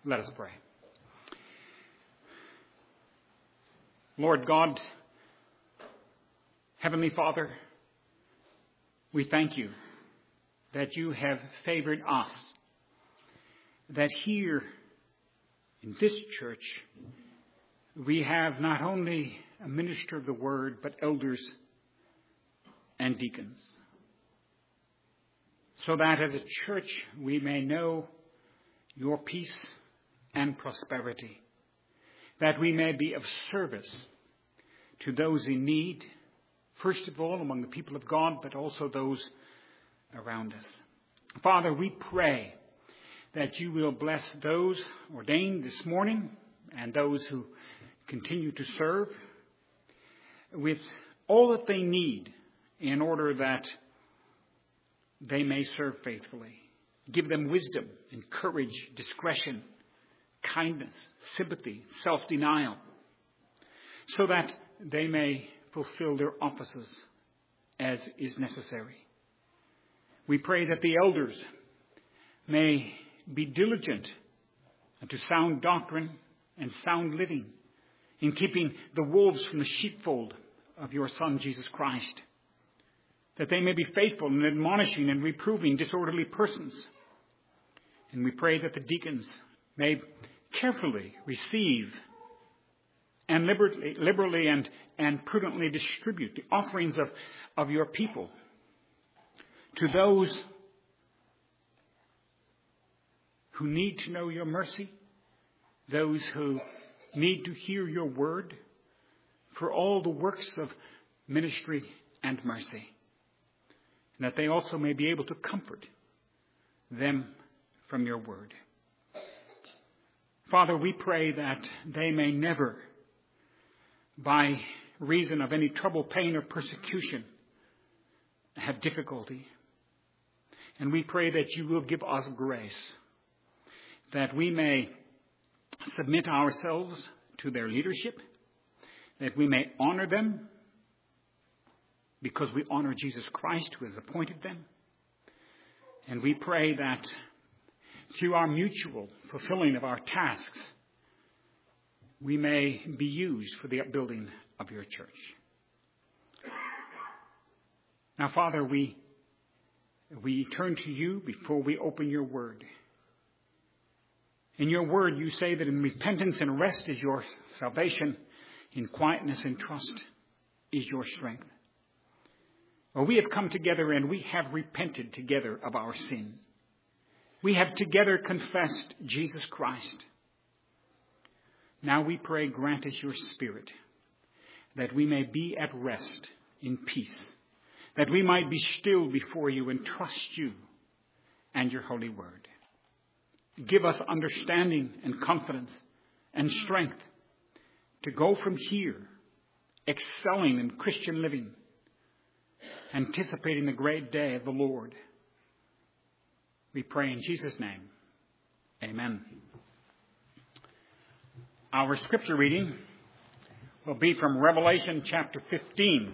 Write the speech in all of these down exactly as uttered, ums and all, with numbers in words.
Let us pray. Lord God, Heavenly Father, we thank you that you have favored us, that here in this church we have not only a minister of the word, but elders and deacons, so that as a church we may know your peace and prosperity, that we may be of service to those in need, first of all among the people of God, but also those around us. Father, we pray that you will bless those ordained this morning and those who continue to serve with all that they need in order that they may serve faithfully. Give them wisdom and courage, discretion, kindness, sympathy, self-denial, so that they may fulfill their offices as is necessary. We pray that the elders may be diligent to sound doctrine and sound living in keeping the wolves from the sheepfold of your Son, Jesus Christ, that they may be faithful in admonishing and reproving disorderly persons. And we pray that the deacons may carefully receive and liberally, liberally and, and prudently distribute the offerings of, of your people to those who need to know your mercy, those who need to hear your word, for all the works of ministry and mercy, and that they also may be able to comfort them from your word. Father, we pray that they may never, by reason of any trouble, pain, or persecution, have difficulty. And we pray that you will give us grace, that we may submit ourselves to their leadership, that we may honor them because we honor Jesus Christ who has appointed them. And we pray that through our mutual fulfilling of our tasks, we may be used for the upbuilding of your church. Now, Father, we, we turn to you before we open your word. In your word, you say that in repentance and rest is your salvation, in quietness and trust is your strength. Well, we have come together and we have repented together of our sin. We have together confessed Jesus Christ. Now we pray, grant us your Spirit, that we may be at rest in peace, that we might be still before you and trust you and your holy word. Give us understanding and confidence and strength to go from here, excelling in Christian living, anticipating the great day of the Lord. We pray in Jesus' name. Amen. Our scripture reading will be from Revelation chapter fifteen.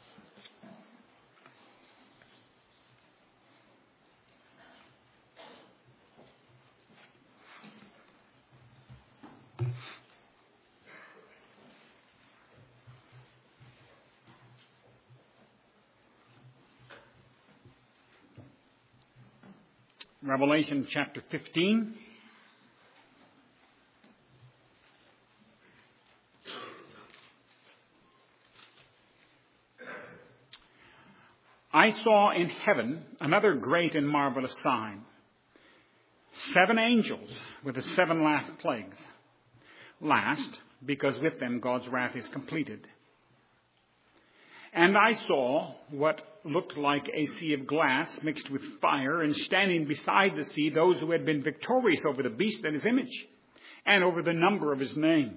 Revelation chapter fifteen. I saw in heaven another great and marvelous sign. Seven angels with the seven last plagues. Last, because with them God's wrath is completed. And I saw what looked like a sea of glass mixed with fire, and standing beside the sea those who had been victorious over the beast and his image, and over the number of his name.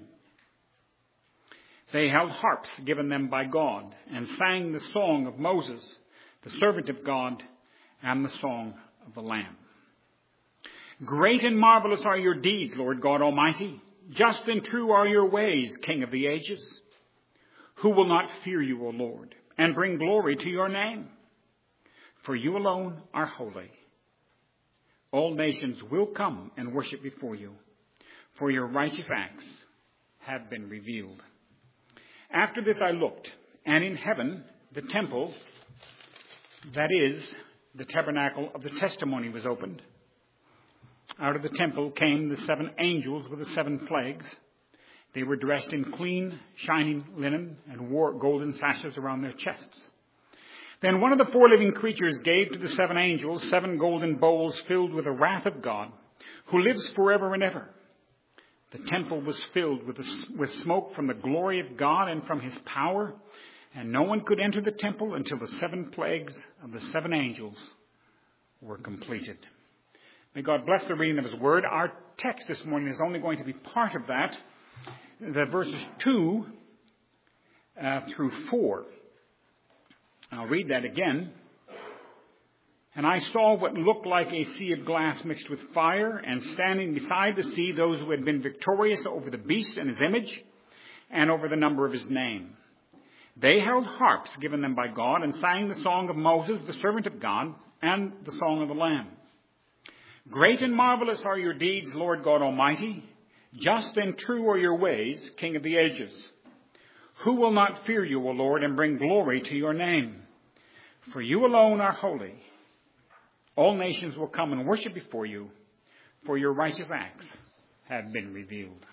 They held harps given them by God, and sang the song of Moses, the servant of God, and the song of the Lamb. Great and marvelous are your deeds, Lord God Almighty. Just and true are your ways, King of the ages. Who will not fear you, O Lord, and bring glory to your name? For you alone are holy. All nations will come and worship before you, for your righteous acts have been revealed. After this I looked, and in heaven the temple, that is, the tabernacle of the testimony, was opened. Out of the temple came the seven angels with the seven plagues. They were dressed in clean, shining linen and wore golden sashes around their chests. Then one of the four living creatures gave to the seven angels seven golden bowls filled with the wrath of God, who lives forever and ever. The temple was filled with, the, with smoke from the glory of God and from his power, and no one could enter the temple until the seven plagues of the seven angels were completed. May God bless the reading of his word. Our text this morning is only going to be part of that, the verses two uh, through four. I'll read that again. And I saw what looked like a sea of glass mixed with fire, and standing beside the sea those who had been victorious over the beast and his image, and over the number of his name. They held harps given them by God, and sang the song of Moses, the servant of God, and the song of the Lamb. Great and marvelous are your deeds, Lord God Almighty. Just and true are your ways, King of the ages. Who will not fear you, O Lord, and bring glory to your name? For you alone are holy. All nations will come and worship before you, for your righteous acts have been revealed.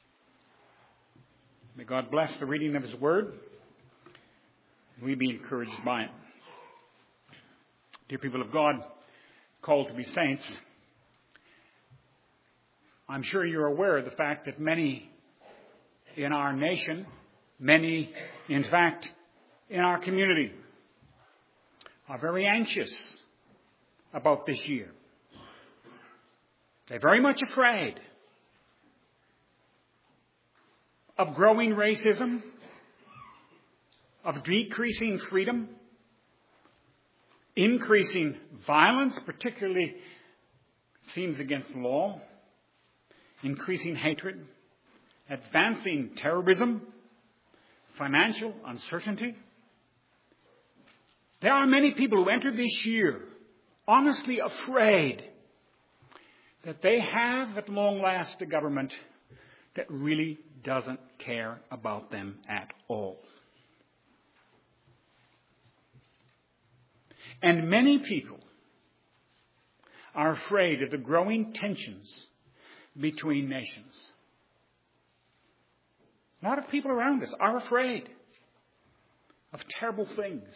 May God bless the reading of his word. We be encouraged by it. Dear people of God, called to be saints, I'm sure you're aware of the fact that many in our nation, many, in fact, in our community, are very anxious about this year. They're very much afraid of growing racism, of decreasing freedom, increasing violence, particularly seems against the law, increasing hatred, advancing terrorism, financial uncertainty. There are many people who enter this year honestly afraid that they have at long last a government that really doesn't care about them at all. And many people are afraid of the growing tensions between nations. A lot of people around us are afraid of terrible things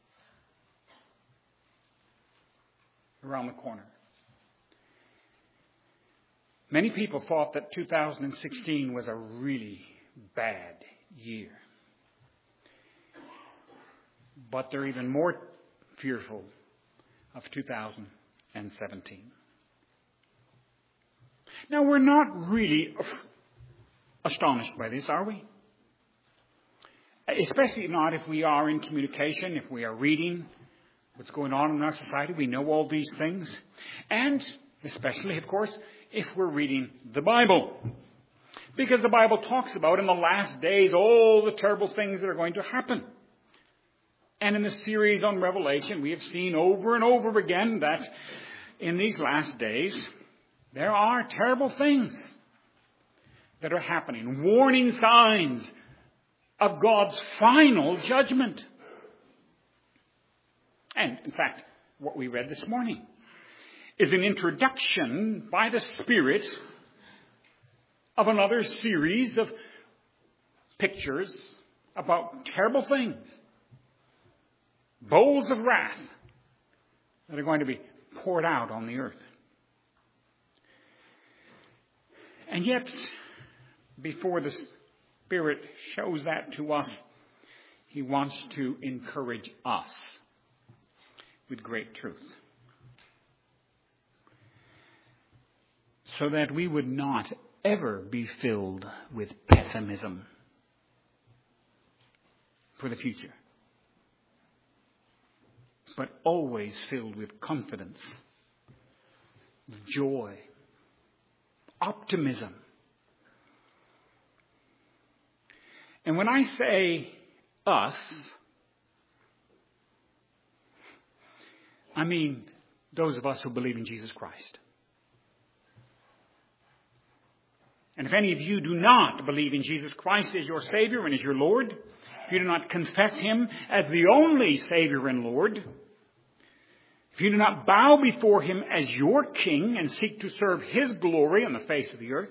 around the corner. Many people thought that two thousand sixteen was a really bad year. But they're even more fearful of two thousand seventeen. Now, we're not really astonished by this, are we? Especially not if we are in communication, if we are reading what's going on in our society. We know all these things. And especially, of course, if we're reading the Bible. Because the Bible talks about in the last days all the terrible things that are going to happen. And in the series on Revelation, we have seen over and over again that in these last days, there are terrible things that are happening. Warning signs of God's final judgment. And, in fact, what we read this morning is an introduction by the Spirit of another series of pictures about terrible things. Bowls of wrath that are going to be poured out on the earth. And yet, before the Spirit shows that to us, he wants to encourage us with great truth. So that we would not ever be filled with pessimism for the future, but always filled with confidence, joy, optimism. And when I say us, I mean those of us who believe in Jesus Christ. And if any of you do not believe in Jesus Christ as your Savior and as your Lord, if you do not confess Him as the only Savior and Lord, if you do not bow before Him as your King and seek to serve His glory on the face of the earth,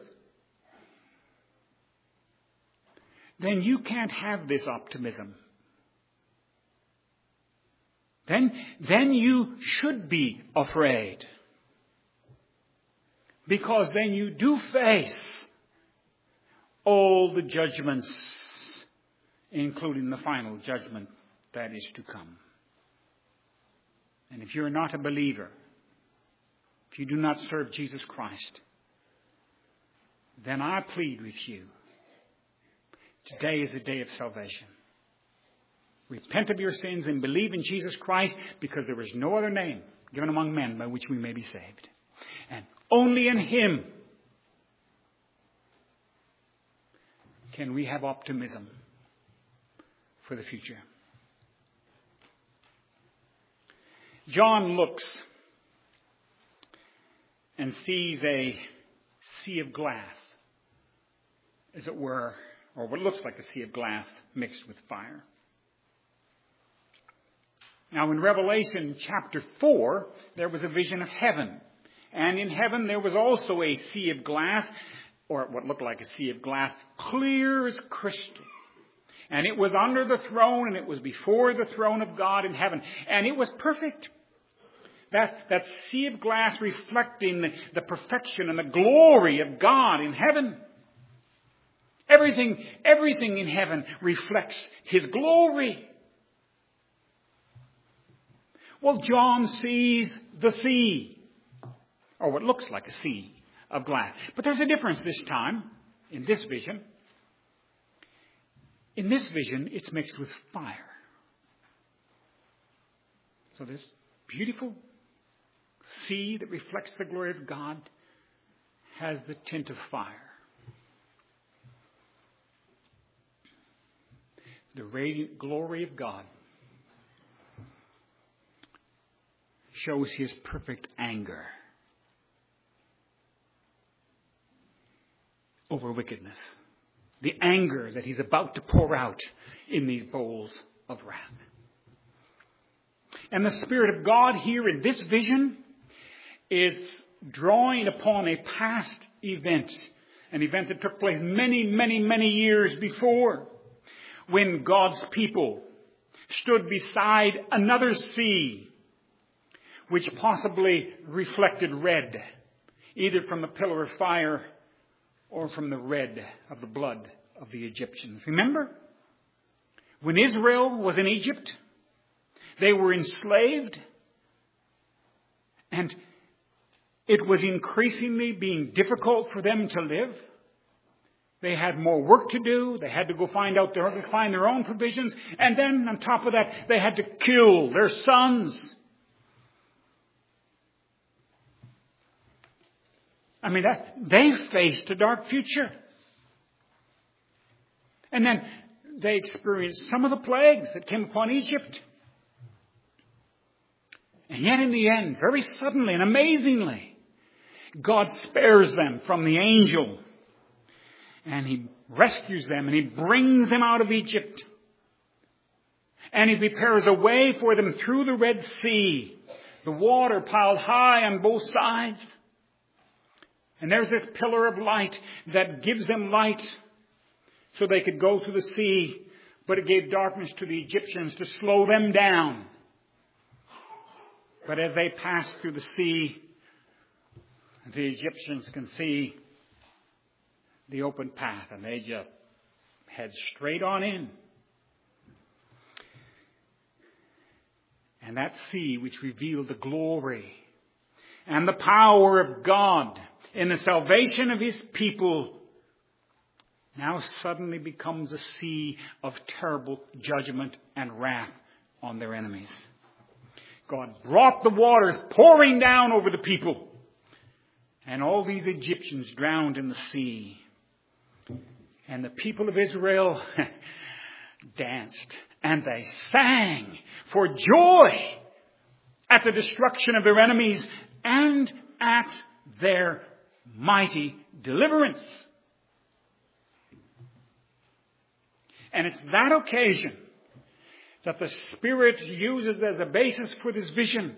then you can't have this optimism. Then, then you should be afraid. Because then you do face all the judgments, including the final judgment that is to come. And if you're not a believer, if you do not serve Jesus Christ, then I plead with you, today is the day of salvation. Repent of your sins and believe in Jesus Christ, because there is no other name given among men by which we may be saved. And only in Him can we have optimism for the future. John looks and sees a sea of glass, as it were, or what looks like a sea of glass mixed with fire. Now in Revelation chapter four, there was a vision of heaven. And in heaven there was also a sea of glass, or what looked like a sea of glass, clear as crystal. And it was under the throne, and it was before the throne of God in heaven. And it was perfect. That, that sea of glass reflecting the, the perfection and the glory of God in heaven. Everything, everything in heaven reflects His glory. Well, John sees the sea, or what looks like a sea of glass. But there's a difference this time in this vision. In this vision, it's mixed with fire. So this beautiful sea that reflects the glory of God has the tint of fire. The radiant glory of God shows His perfect anger over wickedness. The anger that He's about to pour out in these bowls of wrath. And the Spirit of God here in this vision is drawing upon a past event. An event that took place many, many, many years before, when God's people stood beside another sea, which possibly reflected red, either from the pillar of fire or from the red of the blood of the Egyptians. Remember, when Israel was in Egypt, they were enslaved, and it was increasingly being difficult for them to live. They had more work to do. They had to go find out their, find their own provisions. And then on top of that, they had to kill their sons. I mean, that, they faced a dark future. And then they experienced some of the plagues that came upon Egypt. And yet in the end, very suddenly and amazingly, God spares them from the angel. And He rescues them, and He brings them out of Egypt. And He prepares a way for them through the Red Sea. The water piled high on both sides. And there's this pillar of light that gives them light so they could go through the sea. But it gave darkness to the Egyptians to slow them down. But as they pass through the sea, the Egyptians can see the open path, and they just head straight on in. And that sea which revealed the glory and the power of God in the salvation of His people now suddenly becomes a sea of terrible judgment and wrath on their enemies. God brought the waters pouring down over the people, and all these Egyptians drowned in the sea. And the people of Israel danced and they sang for joy at the destruction of their enemies and at their mighty deliverance. And it's that occasion that the Spirit uses as a basis for this vision,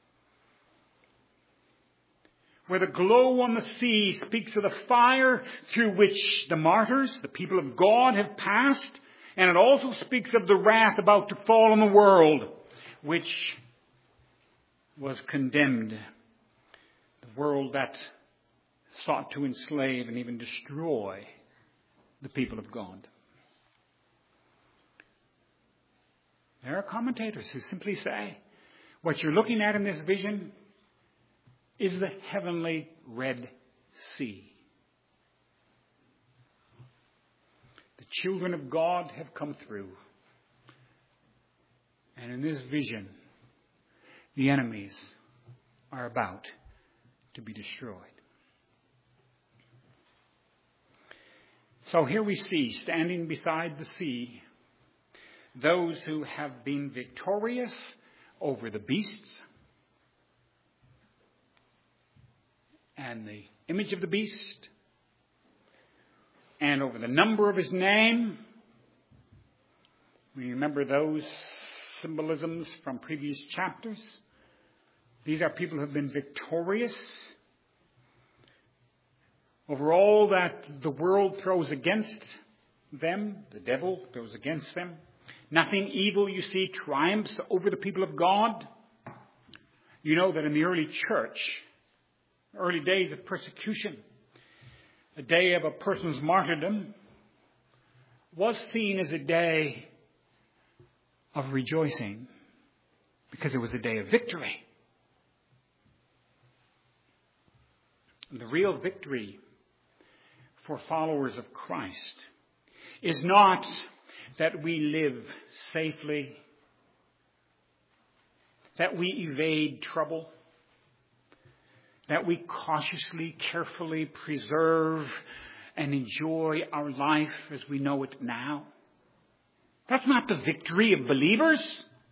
where the glow on the sea speaks of the fire through which the martyrs, the people of God, have passed. And it also speaks of the wrath about to fall on the world, which was condemned. The world that sought to enslave and even destroy the people of God. There are commentators who simply say, what you're looking at in this vision is the heavenly Red Sea. The children of God have come through. And in this vision, the enemies are about to be destroyed. So here we see, standing beside the sea, those who have been victorious over the beasts and the image of the beast and over the number of his name. We remember those symbolisms from previous chapters. These are people who have been victorious over all that the world throws against them, the devil throws against them. Nothing evil, you see, triumphs over the people of God. You know that in the early church, early days of persecution, a day of a person's martyrdom was seen as a day of rejoicing because it was a day of victory. And the real victory for followers of Christ is not that we live safely, that we evade trouble, that we cautiously, carefully preserve and enjoy our life as we know it now. That's not the victory of believers.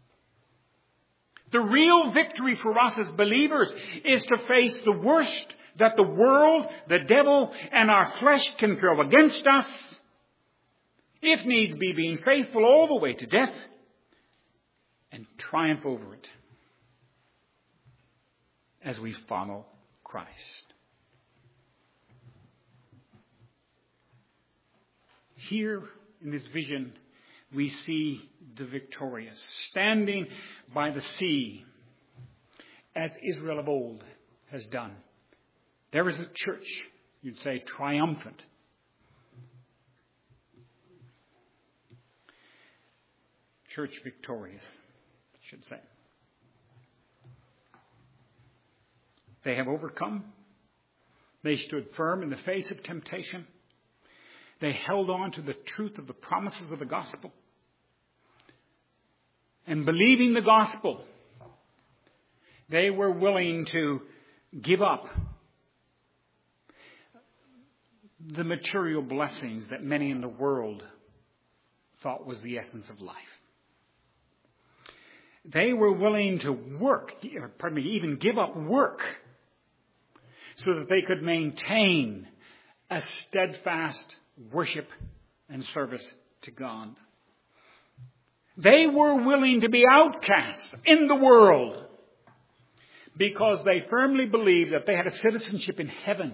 The real victory for us as believers is to face the worst that the world, the devil, and our flesh can throw against us, if needs be, being faithful all the way to death, and triumph over it as we follow Christ. Here in this vision, we see the victorious standing by the sea, as Israel of old has done. There is a church, you'd say, triumphant. Church victorious, I should say. They have overcome. They stood firm in the face of temptation. They held on to the truth of the promises of the gospel. And believing the gospel, they were willing to give up the material blessings that many in the world thought was the essence of life. They were willing to work, pardon me, even give up work so that they could maintain a steadfast worship and service to God. They were willing to be outcasts in the world because they firmly believed that they had a citizenship in heaven.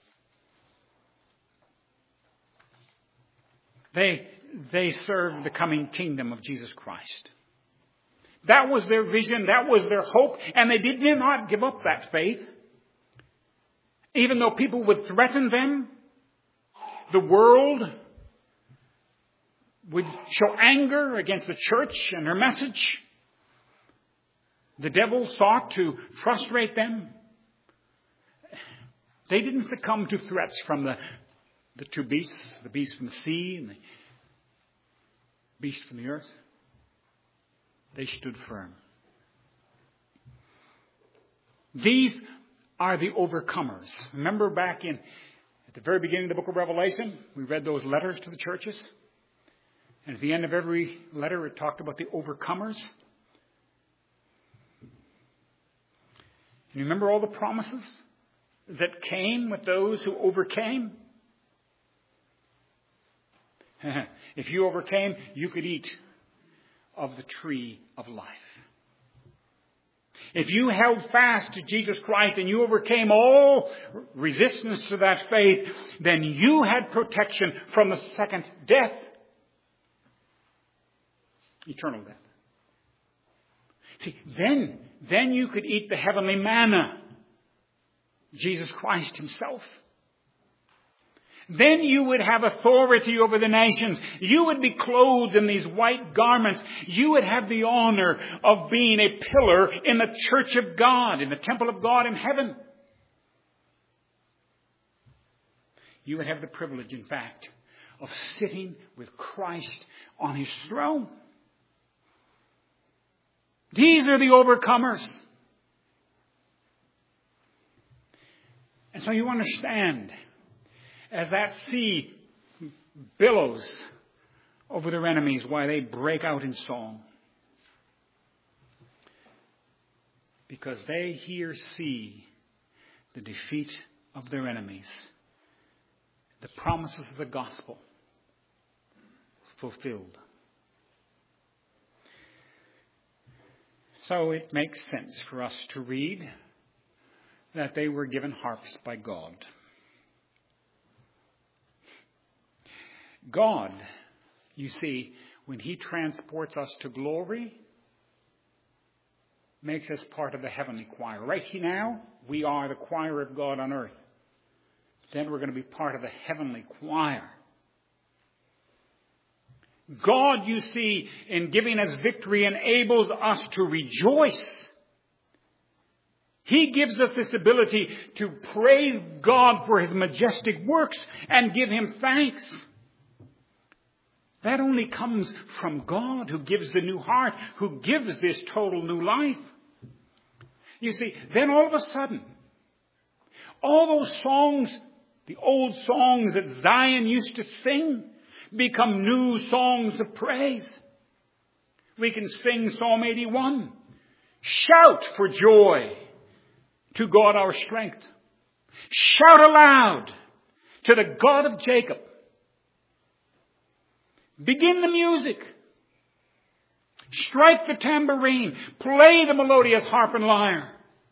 They, they served the coming kingdom of Jesus Christ. That was their vision. That was their hope. And they did not give up that faith. Even though people would threaten them, the world would show anger against the church and her message. The devil sought to frustrate them. They didn't succumb to threats from the, the two beasts, the beast from the sea and the beast from the earth. They stood firm. These are the overcomers. Remember back in at the very beginning of the book of Revelation, we read those letters to the churches. And at the end of every letter, it talked about the overcomers. And you remember all the promises that came with those who overcame? If you overcame, you could eat of the tree of life. If you held fast to Jesus Christ and you overcame all resistance to that faith, then you had protection from the second death. Eternal death. See, then, then you could eat the heavenly manna. Jesus Christ himself. Then you would have authority over the nations. You would be clothed in these white garments. You would have the honor of being a pillar in the church of God, in the temple of God in heaven. You would have the privilege, in fact, of sitting with Christ on his throne. These are the overcomers. And so you understand, as that sea billows over their enemies, why they break out in song. Because they here see the defeat of their enemies, the promises of the gospel fulfilled. So it makes sense for us to read that they were given harps by God. God, you see, when he transports us to glory, makes us part of the heavenly choir. Right now, we are the choir of God on earth. Then we're going to be part of the heavenly choir. God, you see, in giving us victory, enables us to rejoice. He gives us this ability to praise God for his majestic works and give him thanks. That only comes from God, who gives the new heart, who gives this total new life. You see, then all of a sudden, all those songs, the old songs that Zion used to sing, become new songs of praise. We can sing Psalm eighty-one. Shout for joy to God our strength. Shout aloud to the God of Jacob. Begin the music. Strike the tambourine. Play the melodious harp and lyre.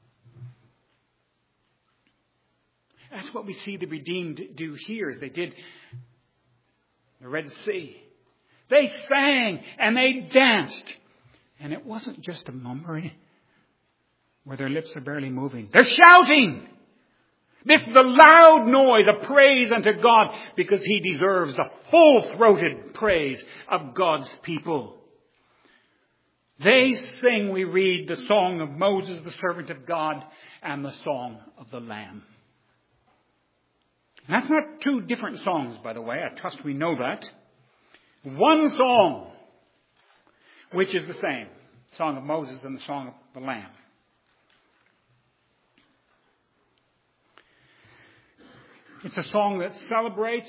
That's what we see the redeemed do here, as they did the Red Sea. They sang and they danced. And it wasn't just a mumbling where their lips are barely moving. They're shouting. This is a loud noise of praise unto God, because he deserves the full-throated praise of God's people. They sing, we read, the song of Moses, the servant of God, and the song of the Lamb. And that's not two different songs, by the way. I trust we know that. One song, which is the same. Song of Moses and the song of the Lamb. It's a song that celebrates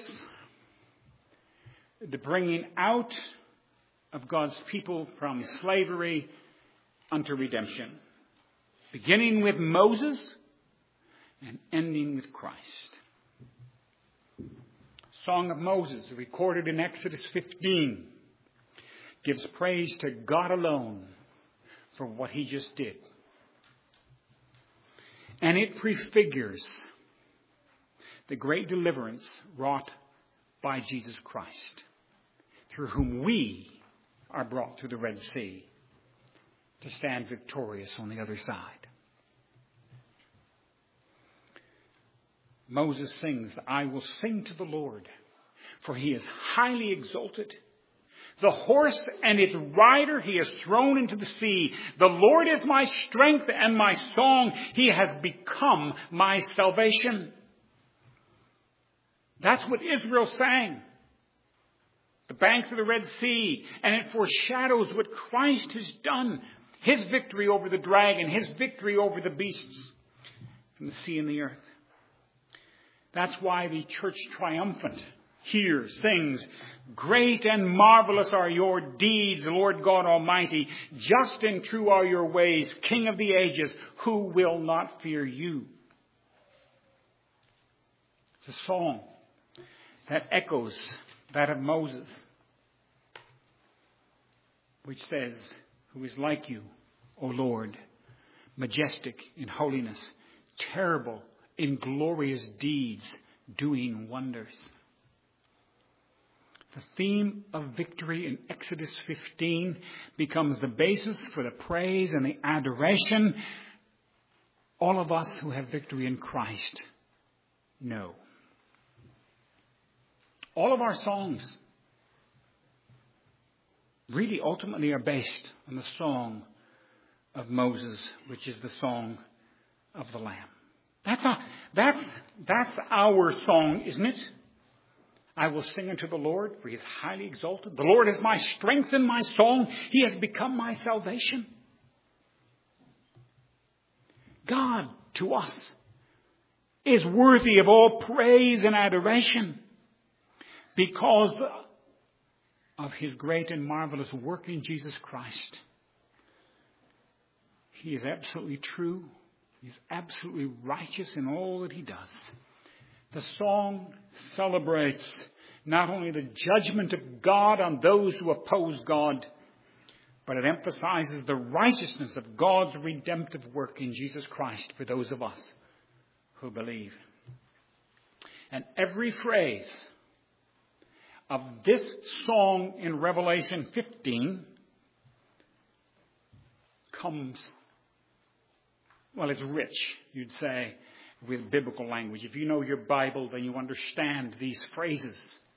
the bringing out of God's people from slavery unto redemption. Beginning with Moses and ending with Christ. Song of Moses, recorded in Exodus fifteen, gives praise to God alone for what he just did. And it prefigures the great deliverance wrought by Jesus Christ, through whom we are brought through the Red Sea to stand victorious on the other side. Moses sings, I will sing to the Lord, for he is highly exalted. The horse and its rider he has thrown into the sea. The Lord is my strength and my song. He has become my salvation. That's what Israel sang. The banks of the Red Sea. And it foreshadows what Christ has done. His victory over the dragon. His victory over the beasts from the sea and the earth. That's why the church triumphant here sings, great and marvelous are your deeds, Lord God Almighty. Just and true are your ways, King of the ages. Who will not fear you? It's a song that echoes that of Moses, which says, "Who is like you, O Lord, majestic in holiness, terrible in glorious deeds, doing wonders." The theme of victory in Exodus fifteen becomes the basis for the praise and the adoration all of us who have victory in Christ know. All of our songs really ultimately are based on the song of Moses, which is the song of the Lamb. That's a, that's, that's our song, isn't it? I will sing unto the Lord, for he is highly exalted. The Lord is my strength and my song. He has become my salvation. God, to us, is worthy of all praise and adoration because of his great and marvelous work in Jesus Christ. He is absolutely true. He's absolutely righteous in all that he does. The song celebrates not only the judgment of God on those who oppose God, but it emphasizes the righteousness of God's redemptive work in Jesus Christ for those of us who believe. And every phrase of this song in Revelation fifteen comes, well, it's rich, you'd say, with biblical language. If you know your Bible, then you understand these phrases.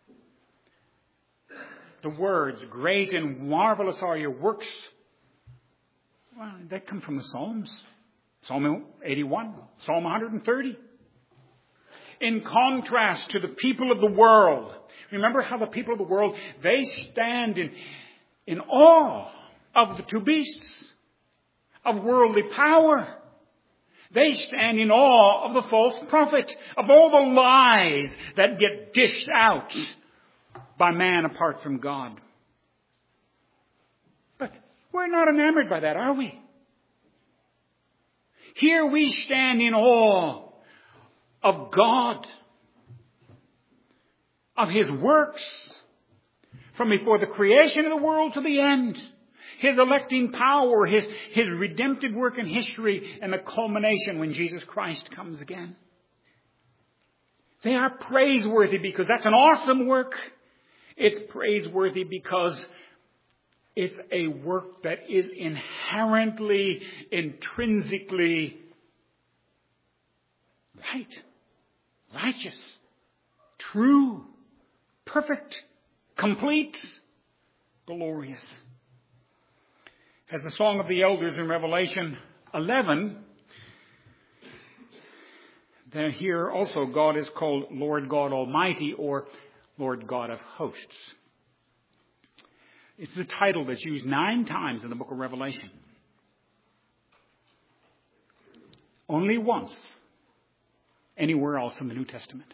The words, "Great and marvelous are your works," well, they come from the Psalms. Psalm eighty-one, Psalm one hundred thirty. In contrast to the people of the world, remember how the people of the world, they stand in, in awe of the two beasts, of worldly power. They stand in awe of the false prophet, of all the lies that get dished out by man apart from God. But we're not enamored by that, are we? Here we stand in awe of God, of his works, from before the creation of the world to the end. His electing power, his, his redemptive work in history, and the culmination when Jesus Christ comes again. They are praiseworthy because that's an awesome work. It's praiseworthy because it's a work that is inherently, intrinsically right, righteous, true, perfect, complete, glorious. As the Song of the Elders in Revelation eleven, then here also God is called Lord God Almighty, or Lord God of Hosts. It's the title that's used nine times in the book of Revelation. Only once anywhere else in the New Testament.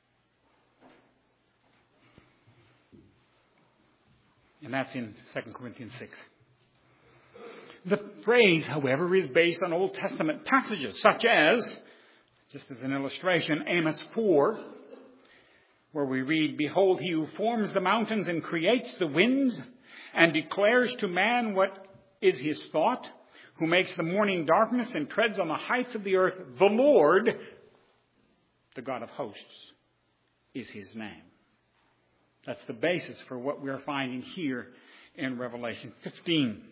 And that's in Second Corinthians six. The phrase, however, is based on Old Testament passages, such as, just as an illustration, Amos four, where we read, "Behold, he who forms the mountains and creates the winds and declares to man what is his thought, who makes the morning darkness and treads on the heights of the earth, the Lord, the God of hosts, is his name." That's the basis for what we're finding here in Revelation fifteen.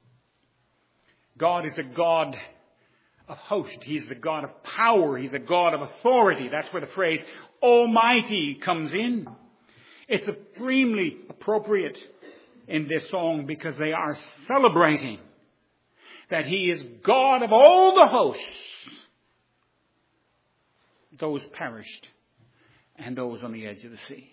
God is a God of hosts. He's the God of power. He's a God of authority. That's where the phrase Almighty comes in. It's supremely appropriate in this song because they are celebrating that he is God of all the hosts, those perished and those on the edge of the sea.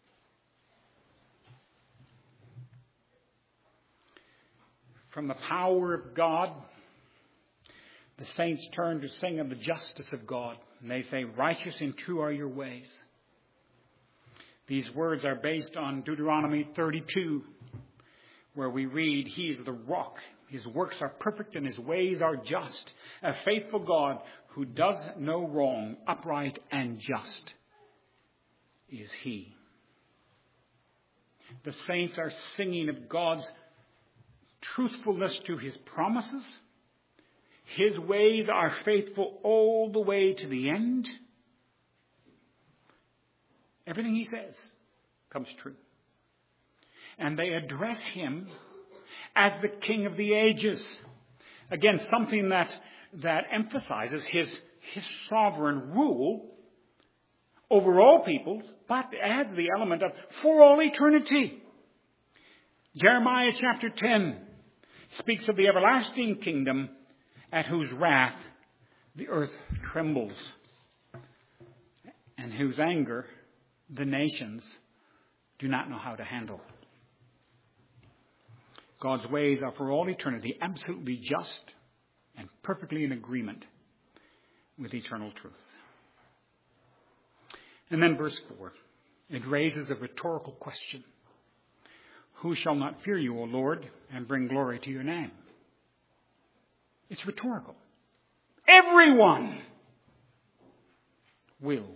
From the power of God, the saints turn to sing of the justice of God. And they say, "Righteous and true are your ways." These words are based on Deuteronomy thirty-two, where we read, "He is the rock. His works are perfect and his ways are just. A faithful God who does no wrong, upright and just is he." The saints are singing of God's truthfulness to his promises. His ways are faithful all the way to the end. Everything he says comes true. And they address him as the King of the ages. Again, something that, that emphasizes his, his sovereign rule over all peoples, but adds the element of for all eternity. Jeremiah chapter ten speaks of the everlasting kingdom at whose wrath the earth trembles, and whose anger the nations do not know how to handle. God's ways are for all eternity absolutely just and perfectly in agreement with eternal truth. And then verse four, it raises a rhetorical question. Who shall not fear you, O Lord, and bring glory to your name? It's rhetorical. Everyone will.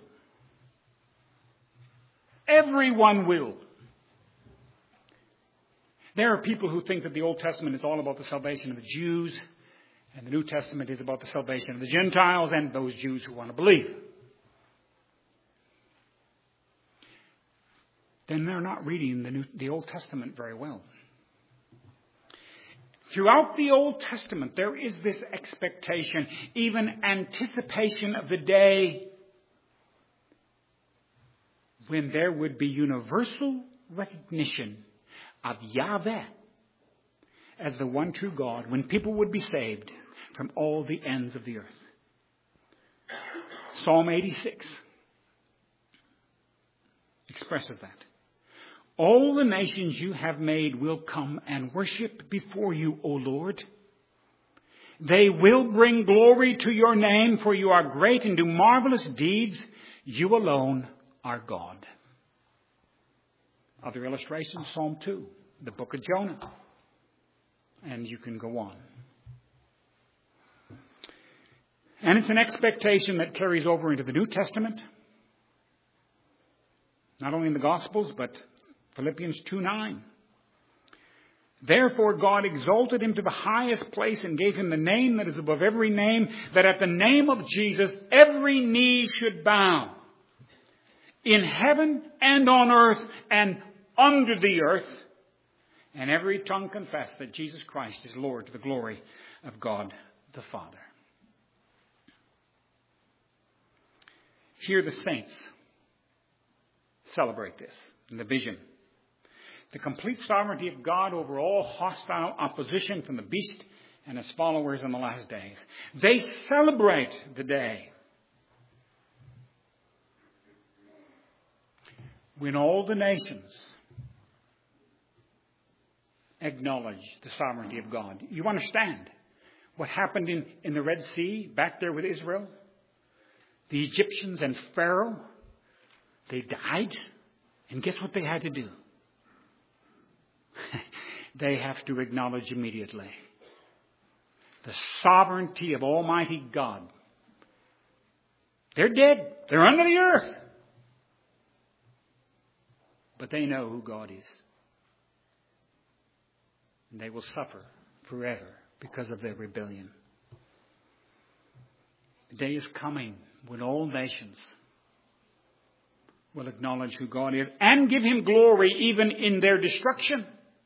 Everyone will. There are people who think that the Old Testament is all about the salvation of the Jews, and the New Testament is about the salvation of the Gentiles and those Jews who want to believe. Then they're not reading the, New, the Old Testament very well. Throughout the Old Testament, there is this expectation, even anticipation of the day when there would be universal recognition of Yahweh as the one true God, when people would be saved from all the ends of the earth. Psalm eighty-six expresses that. All the nations you have made will come and worship before you, O Lord. They will bring glory to your name, for you are great and do marvelous deeds. You alone are God. Other illustrations, Psalm two, the book of Jonah. And you can go on. And it's an expectation that carries over into the New Testament. Not only in the Gospels, but Philippians two nine. Therefore God exalted him to the highest place and gave him the name that is above every name, that at the name of Jesus every knee should bow, in heaven and on earth and under the earth, and every tongue confess that Jesus Christ is Lord, to the glory of God the Father. Here the saints celebrate this in the vision. The complete sovereignty of God over all hostile opposition from the beast and his followers in the last days. They celebrate the day when all the nations acknowledge the sovereignty of God. You understand what happened in, in the Red Sea back there with Israel? The Egyptians and Pharaoh, they died. And guess what they had to do? They have to acknowledge immediately the sovereignty of Almighty God. They're dead. They're under the earth. But they know who God is. And they will suffer forever because of their rebellion. The day is coming when all nations will acknowledge who God is and give him glory even in their destruction.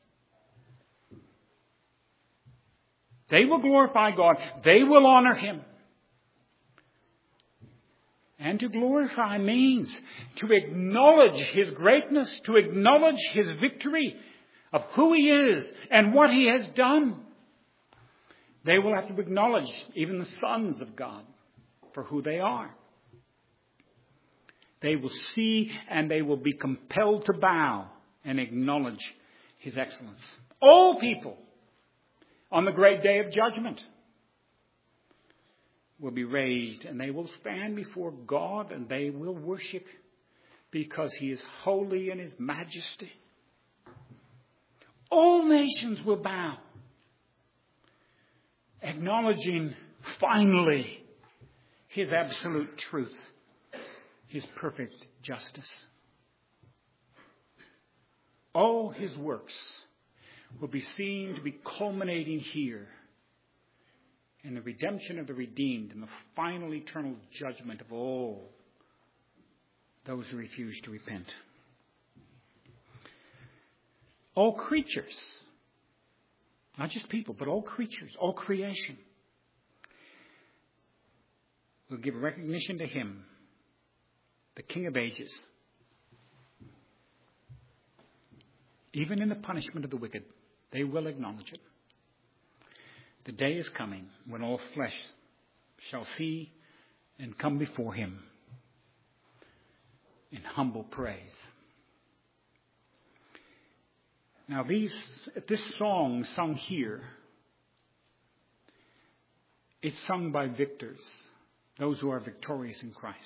They will glorify God. They will honor him. And to glorify means to acknowledge his greatness, to acknowledge his victory of who he is and what he has done. They will have to acknowledge even the sons of God for who they are. They will see and they will be compelled to bow and acknowledge his excellence. All people on the great day of judgment will be raised, and they will stand before God and they will worship because he is holy in his majesty. All nations will bow, acknowledging finally his absolute truth, his perfect justice. all his works will be seen to be culminating here in the redemption of the redeemed and the final eternal judgment of all those who refuse to repent. All creatures, not just people, but all creatures, all creation, will give recognition to him, the King of ages. Even in the punishment of the wicked, they will acknowledge it. The day is coming when all flesh shall see and come before him in humble praise. Now, these, this song sung here, it's sung by victors, those who are victorious in Christ.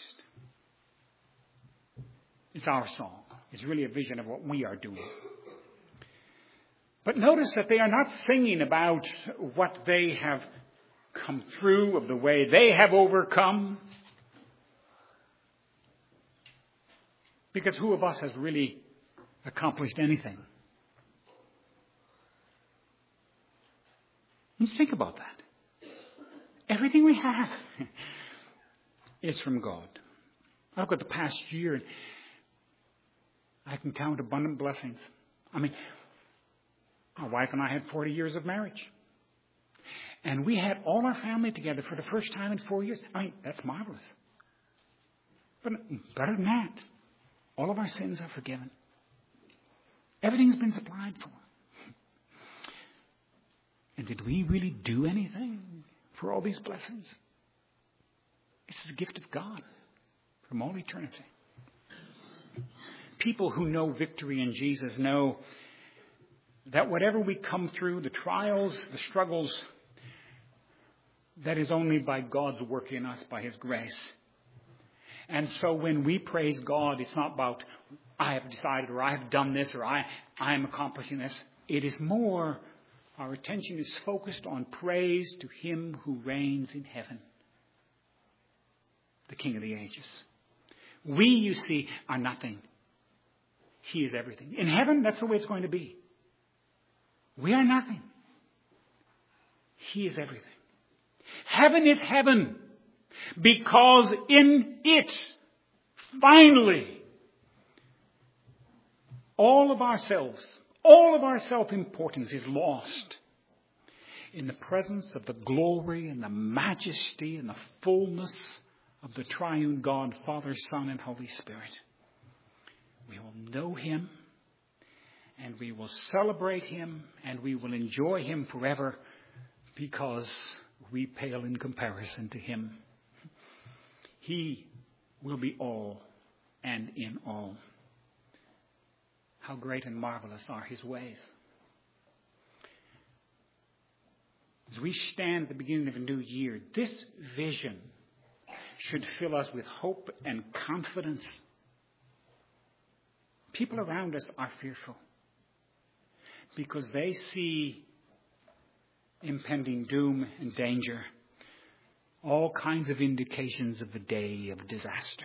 It's our song. It's really a vision of what we are doing. But notice that they are not singing about what they have come through, of the way they have overcome. Because who of us has really accomplished anything? Let's think about that. Everything we have is from God. I look at the past year and I can count abundant blessings. I mean, my wife and I had forty years of marriage. And we had all our family together for the first time in four years. I mean, that's marvelous. But better than that, all of our sins are forgiven. Everything's been supplied for. And did we really do anything for all these blessings? This is a gift of God from all eternity. People who know victory in Jesus know that whatever we come through, the trials, the struggles, that is only by God's work in us, by his grace. And so when we praise God, it's not about, I have decided, or I have done this, or I, I am accomplishing this. It is more, our attention is focused on praise to him who reigns in heaven, the King of the ages. We, you see, are nothing. He is everything. In heaven, that's the way it's going to be. We are nothing. He is everything. Heaven is heaven because in it, finally, all of ourselves, all of our self-importance is lost in the presence of the glory and the majesty and the fullness of the triune God, Father, Son, and Holy Spirit. We will know him, and we will celebrate him, and we will enjoy him forever because we pale in comparison to him. He will be all and in all. How great and marvelous are his ways. As we stand at the beginning of a new year, this vision should fill us with hope and confidence. People around us are fearful because they see impending doom and danger, all kinds of indications of the day of disaster.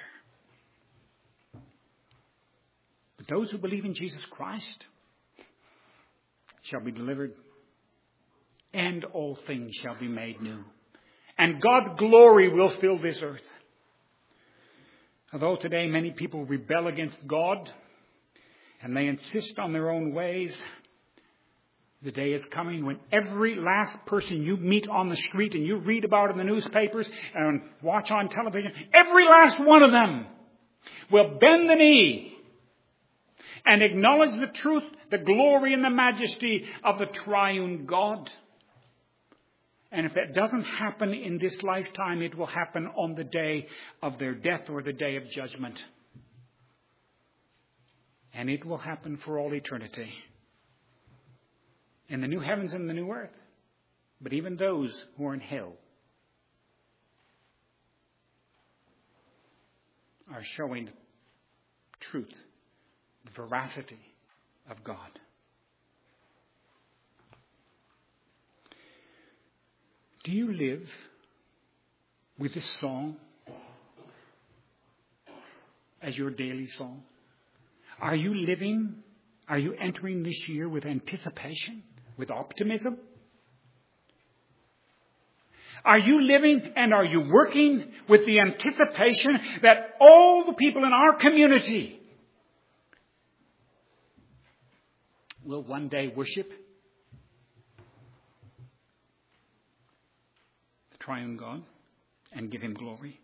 But those who believe in Jesus Christ shall be delivered, and all things shall be made new. And God's glory will fill this earth. Although today many people rebel against God and they insist on their own ways, the day is coming when every last person you meet on the street and you read about in the newspapers and watch on television, every last one of them will bend the knee and acknowledge the truth, the glory and the majesty of the triune God. And if that doesn't happen in this lifetime, it will happen on the day of their death or the day of judgment. And it will happen for all eternity. In the new heavens and the new earth. But even those who are in hell are showing the truth, the veracity of God. Do you live with this song as your daily song? Are you living Are you entering this year with anticipation, with optimism? Are you living and are you working with the anticipation that all the people in our community will one day worship the triune God and give him glory?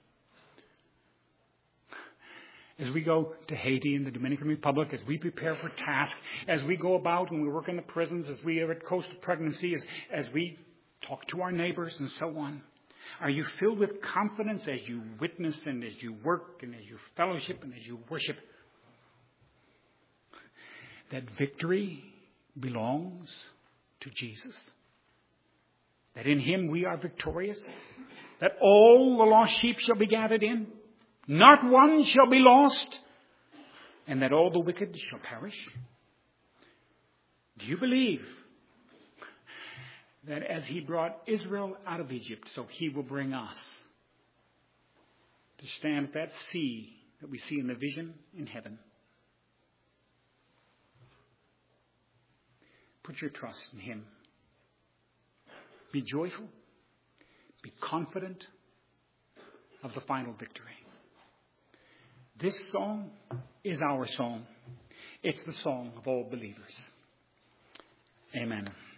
As we go to Haiti and the Dominican Republic, as we prepare for task, as we go about and we work in the prisons, as we are at coastal pregnancy, as, as we talk to our neighbors and so on, are you filled with confidence as you witness and as you work and as you fellowship and as you worship that victory belongs to Jesus? That in him we are victorious? That all the lost sheep shall be gathered in? Not one shall be lost, and that all the wicked shall perish? Do you believe that as he brought Israel out of Egypt, so he will bring us to stand at that sea that we see in the vision in heaven? Put your trust in him. Be joyful. Be confident of the final victory. This song is our song. It's the song of all believers. Amen.